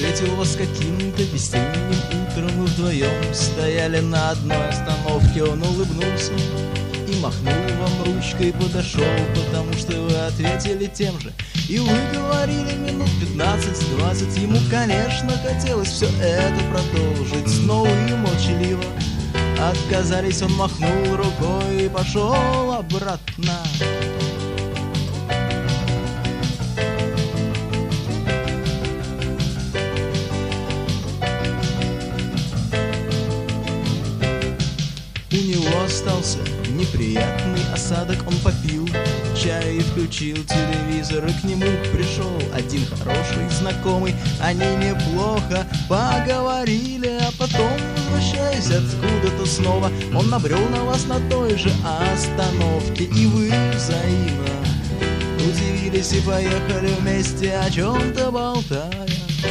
встретил вас каким-то весенним утром. Вы вдвоем стояли на одной остановке. Он улыбнулся и махнул вам ручкой, подошел, потому что вы ответили тем же. И вы говорили минут 15-20. Ему, конечно, хотелось все это продолжить снова и молчаливо. Отказались, он махнул рукой и пошел обратно. У него остался неприятный осадок. Он попил чай и включил телевизор, и к нему пришел один хороший знакомый. Они неплохо поговорили, а потом, возвращаясь откуда-то снова, он набрел на вас на той же остановке. И вы взаимно удивились и поехали вместе, о чем-то болтая.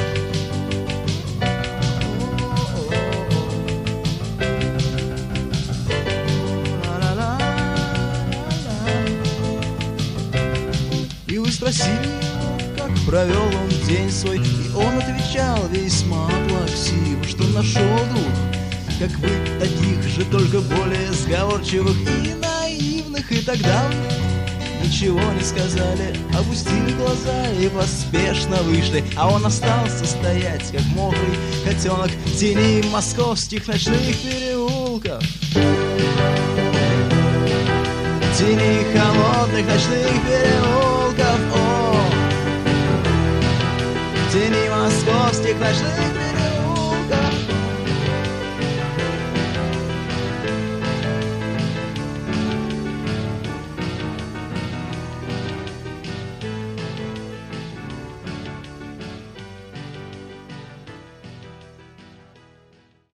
Спросили его, как провел он день свой, и он отвечал весьма плаксиво, что нашел двух, как вы, таких же, только более сговорчивых и наивных. И тогда вы ничего не сказали, опустили глаза и поспешно вышли. А он остался стоять, как мокрый котенок, в тени московских ночных переулков, в тени холодных ночных переулков, о, в тени московских ночных переулков.